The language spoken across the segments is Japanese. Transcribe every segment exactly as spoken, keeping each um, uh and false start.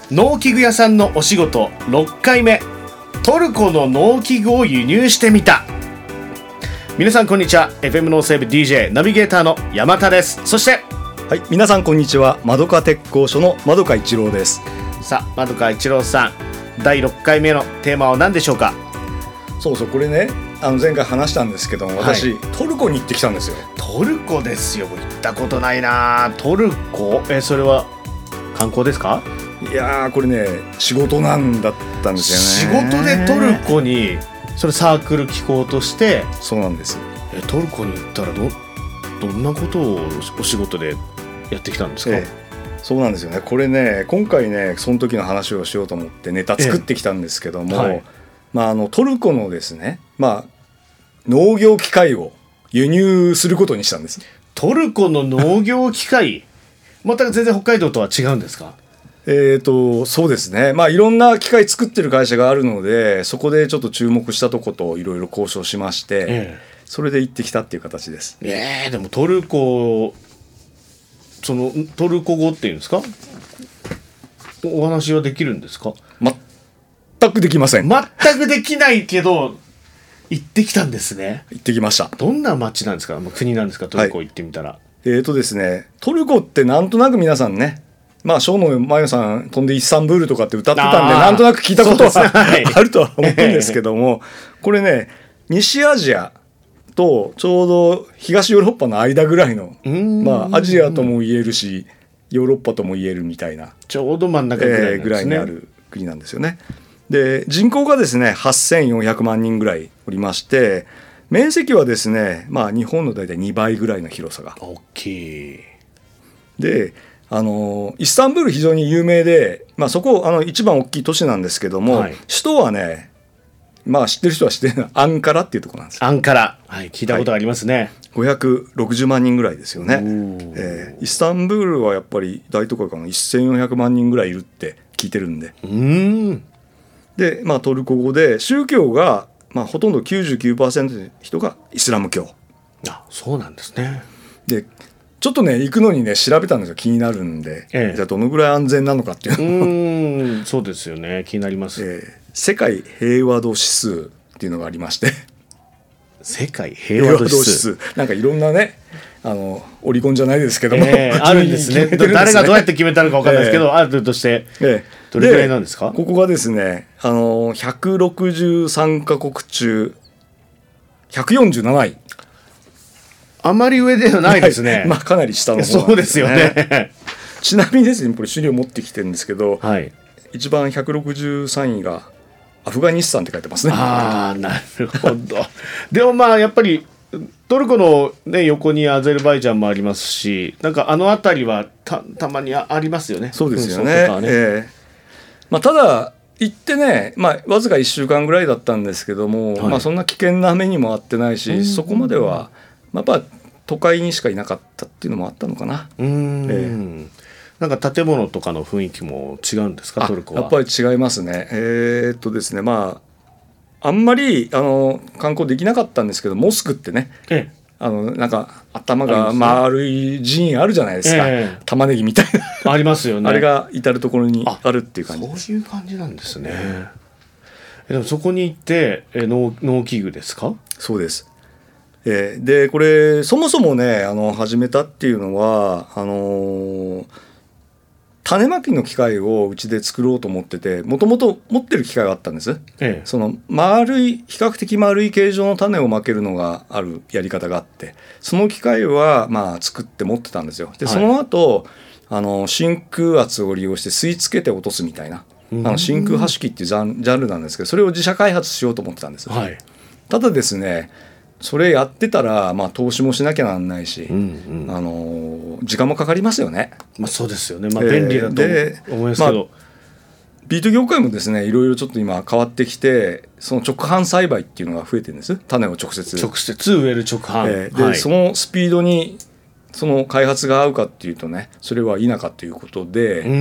農機具屋さんのお仕事ろっかいめ、トルコの農機具を輸入してみた。皆さんこんにちは。 エフエム ノーセーブ ディージェー ナビゲーターの山田です。そしてはい、皆さんこんにちは。まどか鉄工所のまどか一郎です。 さあ、まどか一郎さん、だいろっかいめのテーマは何でしょうか？ そうそう、これね、あの前回話したんですけども、私、はい、トルコに行ってきたんですよ。 トルコですよ。行ったことないな。トルコ、えそれは観光ですか？ いやー、これね、仕事なんだったんですよね。 仕事でトルコに、それサークル機構として。 そうなんです。 えトルコに行ったら ど, どんなことをお仕事でやってきたんですか？ええ、 そうなんですよね。これね、今回ね、その時の話をしようと思ってネタ作ってきたんですけども、ええ、はい、まあ、あのトルコのですね、まあ、農業機械を輸入することにしたんです。 トルコの農業機械また全然北海道とは違うんですか？ えーと、そうですね、まあ、いろんな機械作ってる会社があるので、そこでちょっと注目したとこといろいろ交渉しまして、ええ、それで行ってきたっていう形です。 えー、でもトルコ、そのトルコ語っていうんですか、お話はできるんですか？ 全くできません。 全くできないけど行ってきたんですね。 行ってきました。 どんな町なんですか？国なんですか？トルコ行ってみたら、はい、 えーとですね、トルコってなんとなく皆さんね、まあ、ショーのマヨさん飛んでイスタンブールとかって歌ってたんで、なんとなく聞いたことは、はい、あるとは思うんですけども、これね、西アジアとちょうど東ヨーロッパの間ぐらいの、まあ、アジアとも言えるしヨーロッパとも言えるみたいな、 ちょうど真ん中ぐらいなんですね、 えー、ぐらいにある国なんですよね。で、人口がですねはっせんよんひゃくまんにんぐらいおりまして、面積はですね、まあ、日本の大体にばいぐらいの広さが大きいで、あのイスタンブール非常に有名で、まあ、そこあの一番大きい都市なんですけども、はい、首都はね、まあ、知ってる人は知ってるのはアンカラっていうところなんです。 アンカラ、はい、聞いたことありますね、はい、 ごひゃくろくじゅうまんにんぐらいですよね、えー、イスタンブールはやっぱり大都会からせんよんひゃくまんにんぐらいいるって聞いてるんで、 うーんで、まあ、トルコ語で宗教が、まあ、ほとんど きゅうじゅうきゅうパーセント の人がイスラム教。 あ、そうなんですね。 でちょっとね、行くのにね調べたんですよ。気になるんで、ええ、じゃあどのぐらい安全なのかっていうのをうーんそうですよね、気になります、 えー、世界平和度指数っていうのがありまして、 世界平和度指数、 指数なんかいろんなね、あのオリコンじゃないですけども、 えー、あるんですね。誰がどうやって決めたのか分かんないですけど、えー、あるとして、えー、どれぐらいなんですか？ ここがですね、あのひゃくろくじゅうさんカ国中ひゃくよんじゅうなない、 あまり上ではないですね、 はい、まあ、かなり下の方なんですね。 そうですよねちなみにですね、これ資料持ってきてるんですけど、 はい、 一番ひゃくろくじゅうさんいがアフガニスタンって書いてますね。 ああ、なるほどでもまあやっぱりトルコの、ね、横にアゼルバイジャンもありますし、なんかあの辺りは た, たまに あ, ありますよね。 そうですよ ね, ね、えーまあ、ただ行ってね、まあ、わずかいっしゅうかんぐらいだったんですけども、はい、まあ、そんな危険な目にもあってないし、そこまでは、まあ、やっぱ都会にしかいなかったっていうのもあったのかな。 うーん、えー、なんか建物とかの雰囲気も違うんですか？トルコはやっぱり違いますね。えー、っとですね、まああんまりあの観光できなかったんですけど、モスクってね、ええ、あのなんか頭が丸い寺院あるじゃないですか、ええ、玉ねぎみたいなありますよね。 あれが至る所にあるっていう感じです。 そういう感じなんですね、えでもそこに行ってえ 農, 農機具ですか？ そうです。えー、でこれそもそもね、あの始めたっていうのはあのー種まきの機械をうちで作ろうと思ってて、もともと持ってる機械があったんです、ええ、その丸い比較的丸い形状の種をまけるのがあるやり方があって、その機械はまあ作って持ってたんですよ。でその後、はい、あの真空圧を利用して吸い付けて落とすみたいな、あの真空波式っていうジャン、ジャンルなんですけど、それを自社開発しようと思ってたんです、はい、ただですね、それやってたら、まあ、投資もしなきゃなんないし、うんうん、あの時間もかかりますよね。 まあ、そうですよね、まあ、便利だと思いますけど、まあ、 ビート業界もですね、いろいろちょっと今変わってきて、その直販栽培っていうのが増えてるんです。種を直接直接植える直販、 えー、で、はい、そのスピードにその開発が合うかっていうとね、それは否かということで、うんうん、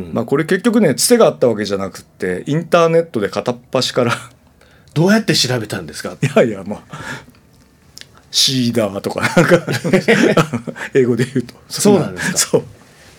まあ、これ結局ね、つてがあったわけじゃなくて、インターネットで片っ端からどうやって調べたんですか？ いやいや、まあシーダーとかなんか英語で言うとそうなんですか。 そう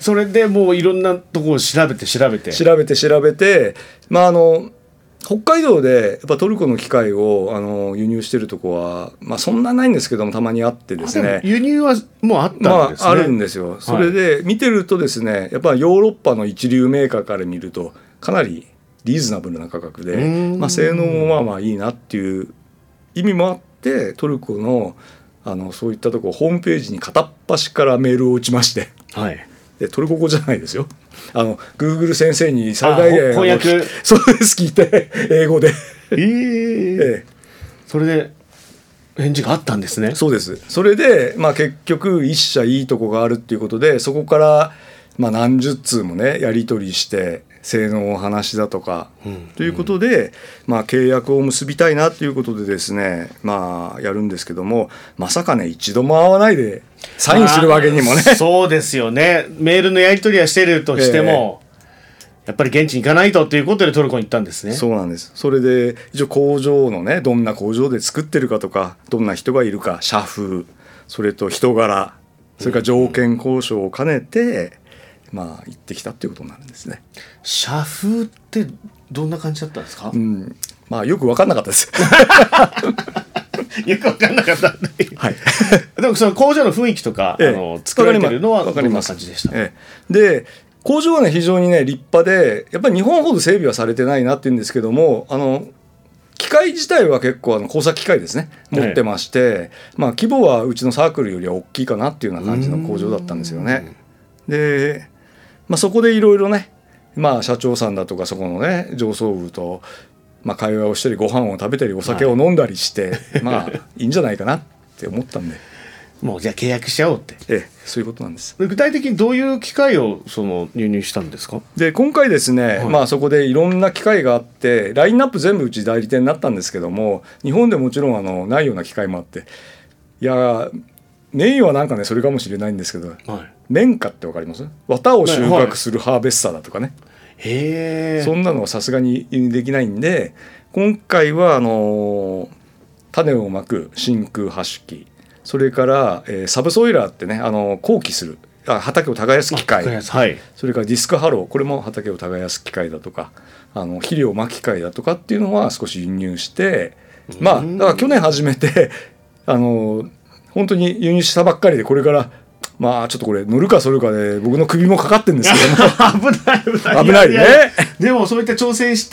それでもういろんなところを調べて調べて調べて調べて、まああの北海道でやっぱトルコの機械をあの輸入してるとこは、まあ、そんなないんですけどもたまにあってですね。 輸入はもうあったんですね。 まあ、あるんですよ。それで見てるとですね、やっぱヨーロッパの一流メーカーから見るとかなりリーズナブルな価格で、まあ、性能もまあまあいいなっていう意味もあってトルコの、あのそういったところホームページに片っ端からメールを打ちまして、 はい、 でトルコ語じゃないですよ。あの Google 先生に最大限翻訳そうです聞いて英語でえー、 ええ、 それで返事があったんですね。 そうです。それで、まあ、結局一社いいとこがあるっていうことでそこから、まあ、何十通もねやり取りして性能の話だとか、うん、ということで、まあ、契約を結びたいなということでですね、まあ、やるんですけどもまさかね一度も会わないでサインするわけにもね。 そうですよね。メールのやり取りはしてるとしても、えー、やっぱり現地に行かないとということでトルコに行ったんですね。 そうなんです。それで一応工場のねどんな工場で作ってるかとかどんな人がいるか社風それと人柄それから条件交渉を兼ねて、うん、まあ行ってきたっていうことになるんですね。 社風ってどんな感じだったんですか？ うん、まあよく分かんなかったですよく分かんなかったはい、 でもその工場の雰囲気とか、ええ、あの作られてるのはどんな感じでした？ ええ、で工場はね非常にね立派でやっぱり日本ほど整備はされてないなっていうんですけどもあの機械自体は結構あの工作機械ですね持ってまして、ええ、まあ規模はうちのサークルよりは大きいかなっていうような感じの工場だったんですよね。で、まあ、そこでいろいろねまあ社長さんだとかそこのね上層部とまあ会話をしたりご飯を食べたりお酒を飲んだりして、はい、まあいいんじゃないかなって思ったんでもうじゃあ契約しちゃおうって、 ええ、そういうことなんです。 具体的にどういう機械をその輸入したんですか？ で今回ですね、はい、まあそこでいろんな機械があってラインナップ全部うち代理店になったんですけども日本でもちろんあのないような機械もあっていやメインはなんかねそれかもしれないんですけど、はい、綿花ってわかります？綿を収穫するハーベスターだとかね、 へー、 そんなのはさすがに輸入できないんで今回はあの種をまく真空発種機それから、えー、サブソイラーってねあの耕起するあ畑を耕す機械、はい、それからディスクハローこれも畑を耕す機械だとかあの肥料まき機械だとかっていうのは少し輸入してまあだから去年始めてあの本当に輸入したばっかりでこれからまあちょっとこれ乗るかそるかで僕の首もかかってるんですけども危ない危ない危ないね。 でもそういった挑戦して、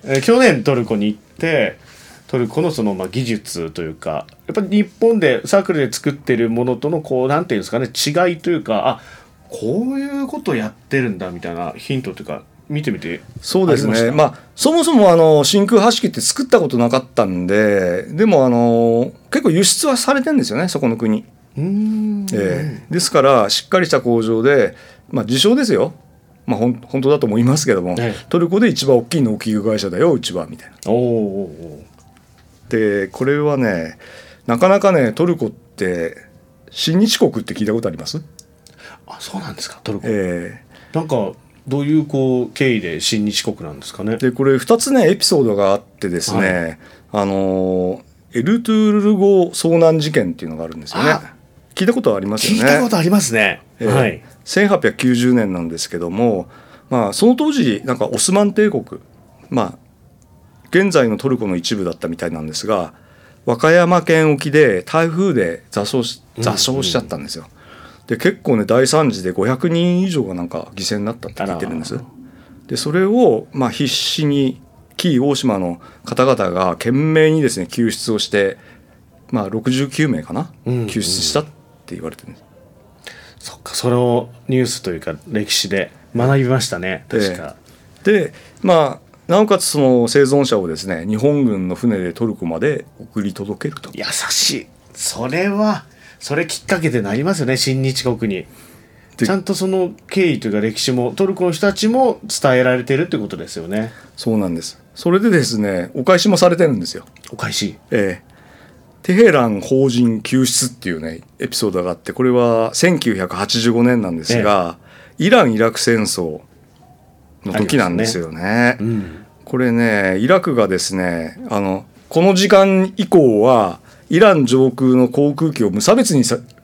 えー、去年トルコに行ってトルコのそのまあ技術というかやっぱり日本でサークルで作ってるものとのこうなんていうんですかね違いというかあこういうことやってるんだみたいなヒントというか見てみてそうですね。まあそもそもあの真空発揮って作ったことなかったんででもあの結構輸出はされてるんですよねそこの国。 うーん、 えー、ですからしっかりした工場でまあ自称ですよ。まあ、ほん本当だと思いますけども、ええ、トルコで一番大きい農機具会社だようちはみたいな。 おおでこれはねなかなかねトルコって親日国って聞いたことあります？ あそうなんですかトルコ、 えー、なんかどういうこう経緯で親日国なんですかね。 でこれふたつねエピソードがあってですね、はい、あのエルトゥールル号遭難事件っていうのがあるんですよね。聞いたことありますよね。 聞いたことありますね、 えーはい、せんはっぴゃくきゅうじゅうねんなんですけども、まあ、その当時なんかオスマン帝国まあ現在のトルコの一部だったみたいなんですが和歌山県沖で台風で座礁し、座礁しちゃったんですよ、うんうん、で結構ね大惨事でごひゃくにん以上がなんか犠牲になったって聞いてるんです。でそれをまあ必死に紀伊大島の方々が懸命にですね救出をして、まあ、ろくじゅうきゅうめいかな、うんうん、救出したって言われてるんです。 そっかそれをニュースというか歴史で学びましたね、うん、確かで, でまあなおかつその生存者をですね日本軍の船でトルコまで送り届けると。 優しい。それはそれきっかけでなりますよね親日国にちゃんとその経緯というか歴史もトルコの人たちも伝えられているということですよね。 そうなんです。それでですねお返しもされてるんですよ。 お返し、 ええテヘラン邦人救出っていうねエピソードがあってこれはせんきゅうひゃくはちじゅうごねんなんですが、ええ、イラン・イラク戦争の時なんですよね、うん、これねイラクがですねあのこの時間以降はイラン上空の航空機を無差別に攻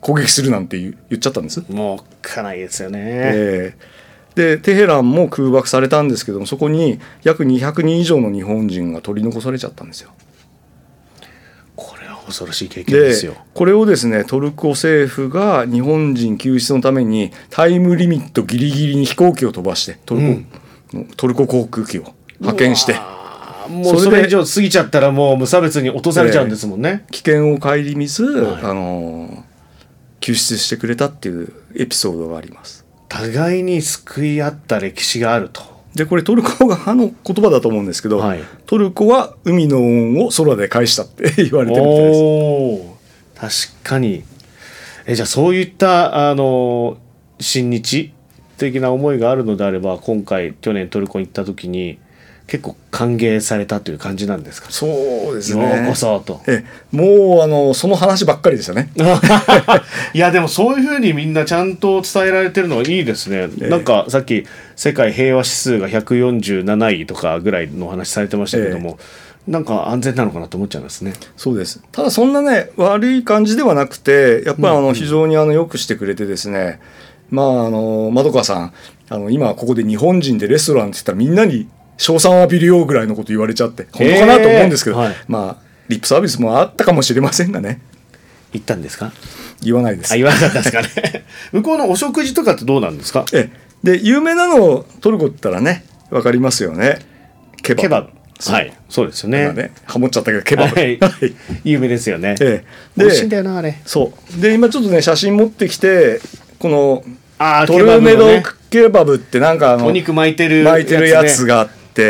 攻撃するなんて言っちゃったんです。 もうかないですよね、 えー、でテヘランも空爆されたんですけども、そこに約にひゃくにん以上の日本人が取り残されちゃったんですよ。 これは恐ろしい経験ですよ。 でこれをですねトルコ政府が日本人救出のためにタイムリミットギリギリに飛行機を飛ばしてトルコ、うん、トルコ航空機を派遣して、 もうそれ以上過ぎちゃったらもう無差別に落とされちゃうんですもんね、 えー、危険を顧みず、 はい、 あの救出してくれたっていうエピソードがあります。 互いに救い合った歴史があると。 でこれトルコがの言葉だと思うんですけど、はい、トルコは海の恩を空で返したって言われてるみたいです。 お確かに。えじゃあそういったあの親日的な思いがあるのであれば、今回去年トルコに行った時に結構歓迎されたという感じなんですか。 そうですね。 ようこそと。 えもうあのその話ばっかりでしたね。 いやでもそういうふうにみんなちゃんと伝えられてるのはいいですね。えなんかさっき世界平和指数がひゃくよんじゅうなないとかぐらいの話されてましたけども、えなんか安全なのかなと思っちゃいますね。 そうです。ただそんなね悪い感じではなくて、やっぱりあの非常にあのよくしてくれてですね、まああの窓川さんあの今ここで日本人でレストランって言ったらみんなに称賛を浴びるよぐらいのこと言われちゃって本当かなと思うんですけど、えーはい、まあリップサービスもあったかもしれませんがね。 言ったんですか。 言わないです。 あ言わなかったですかね。向こうのお食事とかってどうなんですか。 えで有名なのをトルコって言ったらね分かりますよね。ケバブ。 ケバブはいそうですよね。 ねハモっちゃったけどケバブ、はい、 有名ですよね。 ええ、美味しいんだよなあれ。 そうで今ちょっとね写真持ってきてこのあトルメドケバブってなんかあのお肉巻いてる巻いてるやつがあって、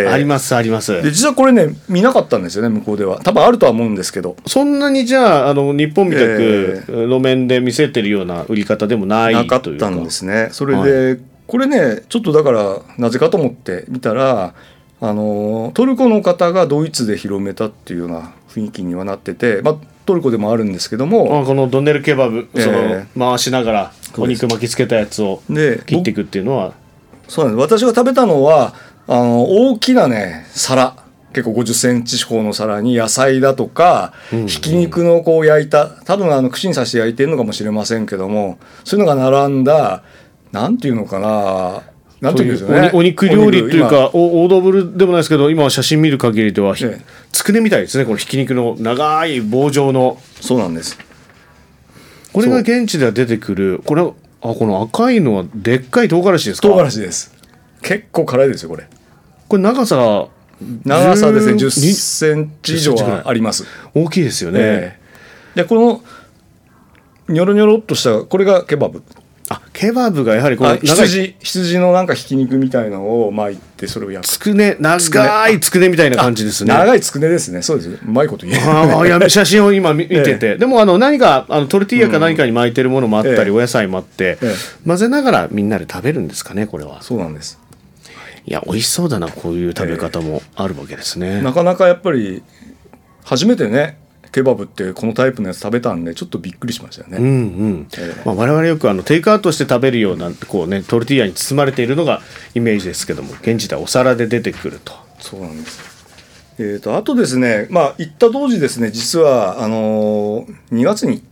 ありますあります。 で実はこれね見なかったんですよね向こうでは。多分あるとは思うんですけど、 そんなにじゃあ、あの日本みたく路面で見せてるような売り方でもないというか。 なかったんですね。それで、はい、これねちょっとだからなぜかと思って見たらあのトルコの方がドイツで広めたっていうような雰囲気にはなってて、まあ、トルコでもあるんですけども、 あこのドネルケバブ、その回しながらお肉巻きつけたやつを切っていくっていうのは。 そうなんです。私が食べたのはあの大きなね皿結構ごじゅっセンチ四方の皿に野菜だとか、うんうん、ひき肉のこう焼いた多分あの串に刺して焼いてるのかもしれませんけども、そういうのが並んだなんていうのかななんていうんですよね、 お肉料理というかオードブルでもないですけど、今は写真見る限りでは、ええ、つくねみたいですね。このひき肉の長い棒状の。 そうなんです。 これが現地では出てくる。これあこの赤いのはでっかい唐辛子ですか。 唐辛子です。結構辛いですよこれ。 これ長さ長さですねじゅっセンチ以上はあります。 大きいですよね、えー、でこのニョロニョロっとしたこれがケバブ。 あケバブがやはりこの羊羊のなんかひき肉みたいのを巻いてそれを焼く。 つくね長いつくねみたいな感じですね。 長いつくねですね。そうです。うまいこと言えあや写真を今見てて、ええ、でもあの何かあのトルティーヤか何かに巻いてるものもあったり、うん、お野菜もあって、ええ、混ぜながらみんなで食べるんですかねこれは。 そうなんです。 いや美味しそうだなこういう食べ方もあるわけですね、 ええ、なかなかやっぱり初めてねケバブってこのタイプのやつ食べたんでちょっとびっくりしましたよね。 うんうんええまあ、我々よくあのテイクアウトして食べるようなこう、ね、トルティーヤに包まれているのがイメージですけども、現地ではお皿で出てくると。 そうなんです。えー、とあとですね、まあ、行った当時ですね実はあのー、にがつに行って、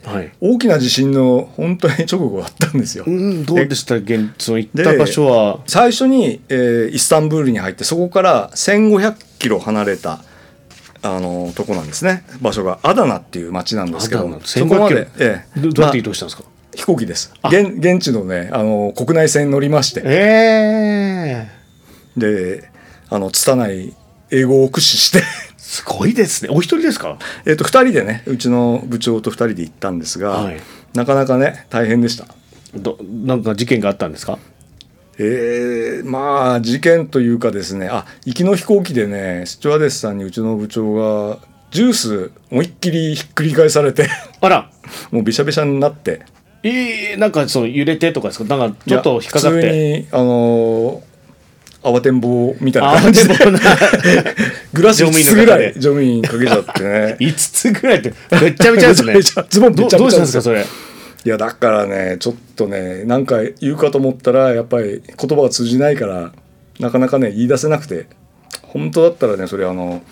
はい、大きな地震の本当に直後があったんですよ。 うん、どうでした現その行った場所は。 最初に、えー、イスタンブールに入ってそこからせんごひゃくキロ離れたあのとこなんですね。場所がアダナっていう町なんですけど、 そこまで、ええ、どうやって移動したんですか。まあ、飛行機です。現, 現地のねあの国内線乗りまして、 えー、であの拙い英語を駆使してすごいですね。お一人ですか。 えっとふたりでねうちの部長とふたりで行ったんですが、はい、なかなかね大変でした。 どなんか事件があったんですか。 えー、まあ事件というかですね、あ行きの飛行機でねスチュワーデスさんにうちの部長がジュース思いっきりひっくり返されてあらもうびしゃびしゃになって、 えー、なんかそう揺れてとかですか。なんかちょっと引っかかって普通にあのー、慌てんぼうみたいな感じでグラスいつつぐらい乗務員かけちゃってねいつつぐらいってめっちゃめちゃですねズボンめちゃめちゃどうしたんですかそれ。 いやだからねちょっとね何か言うかと思ったらやっぱり言葉が通じないからなかなかね言い出せなくて、本当だったらねそれあの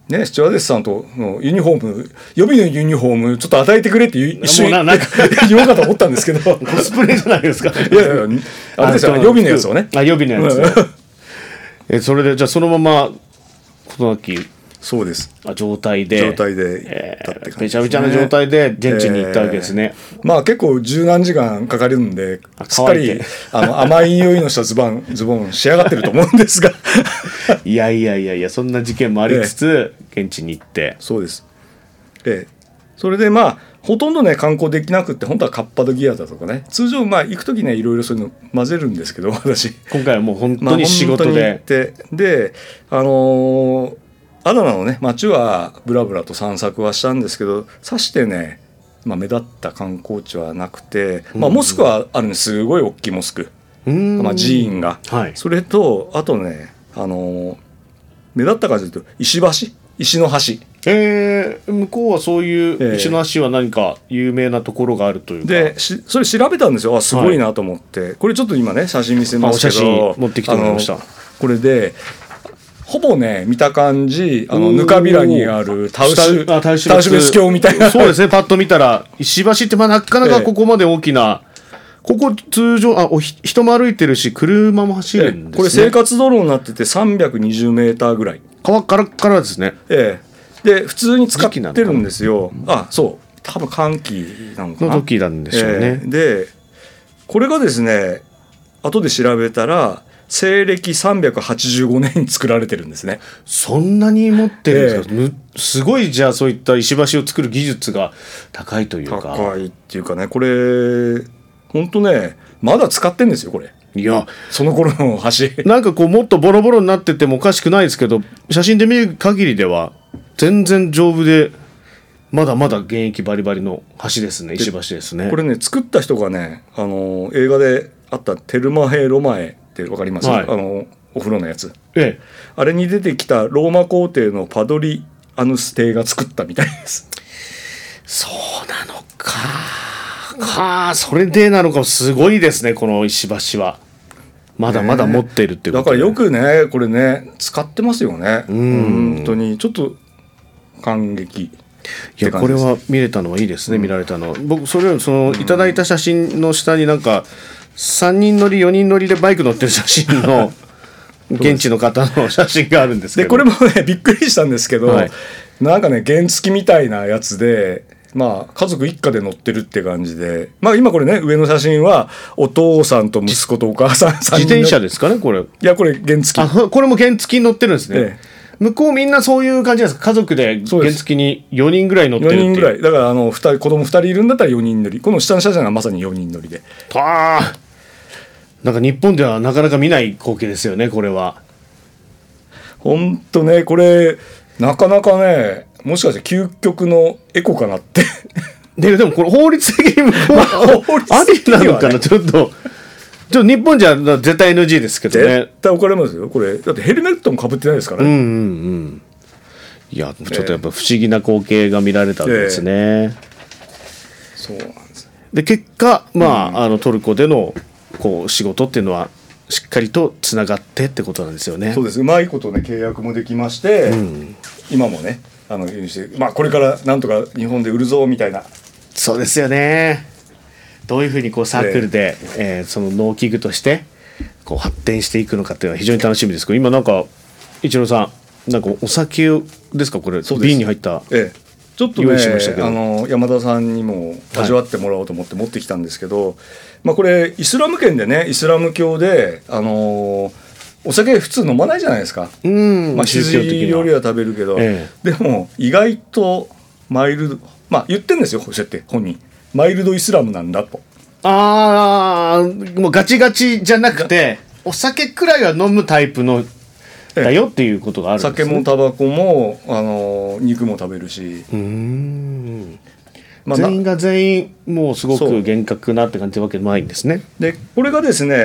ね、スチュワーデスさんとのユニフォーム予備のユニフォームちょっと与えてくれって一瞬もうななんか言おうかと思ったんですけどコスプレじゃないですか。 いやいやあれですよ予備のやつをね。 あ予備のやつえそれでじゃあそのまま事なきそうですあ状態で状態で行ったって感じえーべちゃべちゃな状態で現地に行ったわけですね、 えーまあ結構十何時間かかるんであすっかり乾いてあの甘い匂いのしたズボンズボン仕上がってると思うんですがいやいやいやいやそんな事件もありつつ、現地に行ってそうです、ええ、それでまあほとんどね観光できなくって本当はカッパドギアだとかね通常まあ行く時ねいろいろそういうの混ぜるんですけど私今回はもう本当に仕事で、 まあ、本当に行ってであのーアダナのね街はブラブラと散策はしたんですけどさしてね、まあ、目立った観光地はなくて、まあ、モスクはあるねすごい大きいモスク、 うんまあ、寺院が、 はい、 それとあとね、あのー目立った感じで言うと石橋石の橋えー、向こうはそういう石の橋は何か有名なところがあるというか、 でしそれ調べたんですよあすごいなと思って、はい、これちょっと今ね写真見せますけどあお写真持ってきてもらいました。 これでほぼね見た感じあのぬかびらにあるタウシュタウシュ別橋みたいなそうですねパッと見たら石橋ってまあなかなかここまで大きな、ええ、ここ通常あお人も歩いてるし車も走るんですね。 これ生活道路になっててさんびゃくにじゅうメーターぐらい川からからですね、 ええ、で普通に使ってるんですよ。あそう多分寒気なのかなの時なんでしょうね、 ええ、でこれがですね後で調べたら西暦さんびゃくはちじゅうごねんに作られてるんですね。 そんなに持ってるんですか、ええ、すごいじゃあそういった石橋を作る技術が高いというか高いっていうかねこれ本当ねまだ使ってんですよこれ。 いやその頃の橋なんかこうもっとボロボロになっててもおかしくないですけど写真で見る限りでは全然丈夫でまだまだ現役バリバリの橋ですね石橋ですね。 これね作った人がねあの映画であったテルマヘ・ロマエってわかります、はい、あのお風呂のやつ、ええ、あれに出てきたローマ皇帝のパドリアヌス帝が作ったみたいです。 そうなのかはあそれでなのかすごいですねこの石橋はまだまだ持ってるっていうこと、 ね、だからよくねこれね使ってますよね。うん本当にちょっと感激。 いやこれは見れたのはいいですね、うん、見られたの僕それよりそのいただいた写真の下になんかさんにん乗りよにん乗りでバイク乗ってる写真の現地の方の写真があるんですけどでこれもねびっくりしたんですけど、はい、なんかね原付みたいなやつでまあ家族一家で乗ってるって感じでまあ今これね上の写真はお父さんと息子とお母さんさんにん自転車ですかねこれ。いやこれ原付あこれも原付に乗ってるんですね、ええ向こうみんなそういう感じなんですか家族で原付によにんぐらい乗ってるっていう。 よにんぐらいだからあのふたり子供ふたりいるんだったらよにん乗りこの下の写真がまさによにん乗りでああなんか日本ではなかなか見ない光景ですよねこれは。 ほんとねこれなかなかねもしかして究極のエコかなってで, でもこれ法律的に向こうはありなのかなちょっとちょっと日本じゃ絶対 エヌジー ですけどね。 絶対怒られますよこれだってヘルメットもかぶってないですからね。 うんうんうんいやちょっとやっぱ不思議な光景が見られたわけですね、えー、 そうなんですで結果まあ、うん、あのトルコでのこう仕事っていうのはしっかりとつながってってことなんですよね。 そうですうまいことね契約もできまして、うん、今もねあのまあこれからなんとか日本で売るぞみたいな。 そうですよね。どういうふうにこうサークルで、えーえー、その農機具としてこう発展していくのかっていうのは非常に楽しみですけど今なんか一郎さんなんかお酒ですかこれ瓶に入った、 ええ、ちょっとねあの山田さんにも味わってもらおうと思って持ってきたんですけど、はいまあ、これイスラム圏でねイスラム教で、あのー、お酒普通飲まないじゃないですか。うんまあ羊料理は食べるけど、ええ、でも意外とマイルドまあ言ってんですよそうやって本人マイルドイスラムなんだと。 ああもうガチガチじゃなくてお酒くらいは飲むタイプのだよっていうことがあるんですね。 酒もタバコもあの肉も食べるしうーん、まあ、全員が全員もうすごく厳格なって感じわけないんですね。 でこれがですね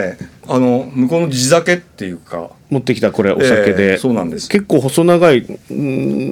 あの向こうの地酒っていうか持ってきたこれお酒で、 えーそうなんです。 結構細長い、うん、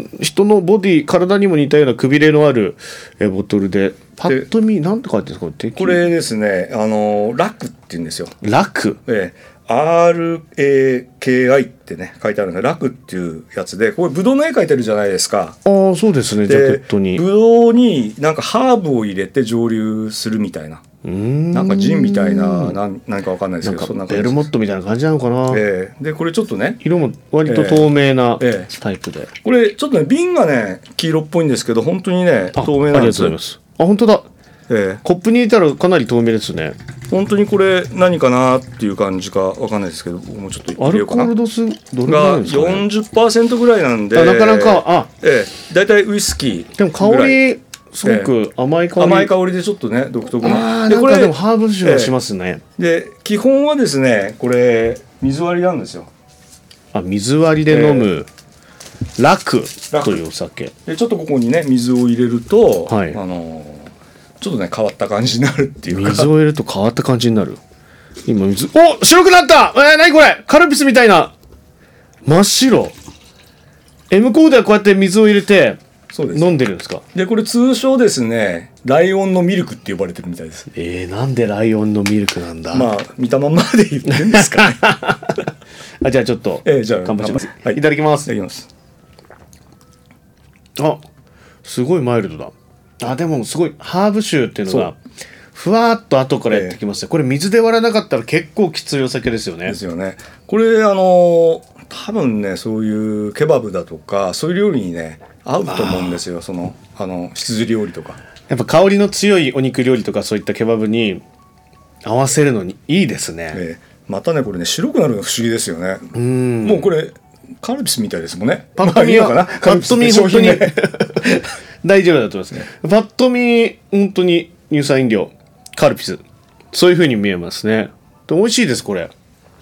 人のボディ体にも似たようなくびれのあるえボトルで、パッと見なんて書いてるんですか？ これですね、あのラクって言うんですよ。 ラク、 えー アールエーケーアイ ってね書いてあるんで、ラクっていうやつで、これブドウの絵描いてるじゃないですか。 ああそうですね、ジャケでットにブドウになんかハーブを入れて蒸留するみたいな、 うーんなんかジンみたいな、なん何かわかんないですなんかけど、そんな感じベルモットみたいな感じなのかな、 えーでこれちょっとね、 色も割と透明なええタイプで、 これちょっとね瓶がね黄色っぽいんですけど、本当にねあ透明なんですよ。 ありがとうございます。あ本当だ、 ええコップに入れたらかなり透明ですね。 本当にこれ何かなっていう感じかわかんないですけど、もうちょっと入アルコれようかな。 ール度数どれぐらいながんですかね。 よんじゅっパーセント ぐらいなんで、 あなかなか、あええ、だいたいウイスキーでも香ぐらいりすごく甘い香り、 甘い香りでちょっとね独特あな。 ーなんかでもハーブ酒がしますね、 で基本はですねこれ水割りなんですよ。 あ水割りで飲む、ラクというお酒でちょっとここにね水を入れると、 はいあのちょっとね変わった感じになるっていうか、 水を入れると変わった感じになる。今水お白くなった。えー、何これカルピスみたいな真っ白。え向こうではこうやって水を入れてそうです。 飲んでるんですか？ でこれ通称ですねライオンのミルクって呼ばれてるみたいです。 えー、なんでライオンのミルクなんだ。 まあ見たまんまで言ってるんですかね。 あじゃあちょっと、 えーじゃあ乾杯します、 乾杯はいいただきます。 いただきます。 あすごいマイルドだ。あでもすごいハーブ臭っていうのがそうふわーっと後からやってきますね、これ水で割らなかったら結構きついお酒ですよね。 ですよね。これあの多分ねそういうケバブだとかそういう料理にね合うと思うんですよ。そのあの羊料理とか。 やっぱ香りの強いお肉料理とかそういったケバブに合わせるのにいいですね、 ええまたねこれね白くなるの不思議ですよね。 うんもうこれカルピスみたいですもんね。 パッと見は、 まあいいのかなパッと見本当にカルピスって商品ね大丈夫だと思いますね。パッと見本当に乳酸飲料カルピスそういう風に見えますね。で美味しいですこれ。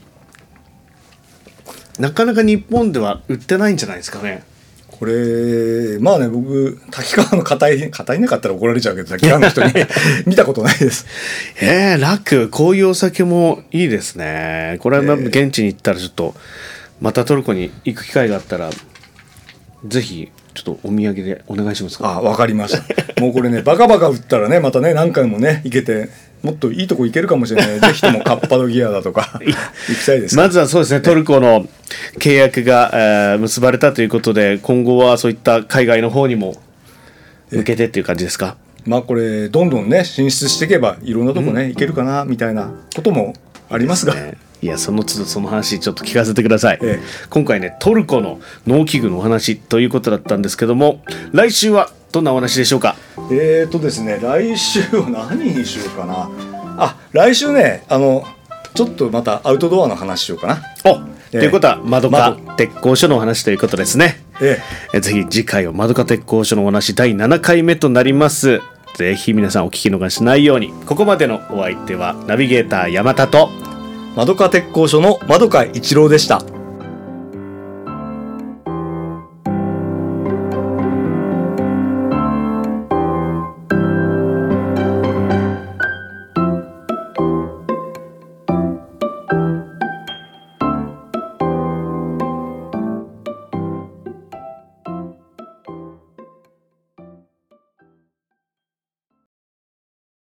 なかなか日本では売ってないんじゃないですかね。 これまあね僕滝川の片い片いなかったら怒られちゃうけど滝川の人に見たことないです。 えー、ラクこういうお酒もいいですね。これは現地に行ったらちょっとまたトルコに行く機会があったらぜひちょっとお土産でお願いしますか。 あわかりました。もうこれねバカバカ売ったらねまたね何回もね行けてもっといいとこ行けるかもしれない。ぜひともカッパドギアだとか行きたいですね。 まずはそうですね、トルコの契約が、えー結ばれたということで今後はそういった海外の方にも向けてっていう感じですか。 まあこれどんどんね進出していけばいろんなとこね、行けるかなみたいなこともありますが、 ねいやその都度その話ちょっと聞かせてください、 ええ今回ねトルコの農機具のお話ということだったんですけども、来週はどんなお話でしょうか。 えーとですね来週は何にしようかなあ来週ねあのちょっとまたアウトドアの話しようかな。 お、ということはまどか窓鉄工所のお話ということですね。 ええぜひ次回はまどか鉄工所のお話だいななかいめとなります。ぜひ皆さんお聞き逃しないように。ここまでのお相手はナビゲーター山田とえ、窓か鉄工所の窓か一郎でした。